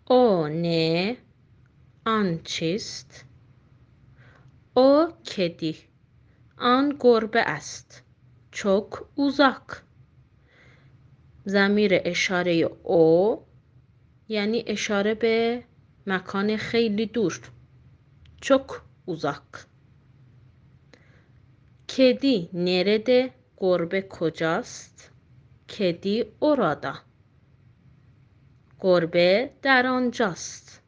O ne? An چیست؟ O کدی. آن گربه است. çok uzak. ضمیر اشاره او یعنی اشاره به مکان خیلی دور. çok uzak. کدی nerede؟ گربه کجاست؟ کدی orada. گربه در آنجاست.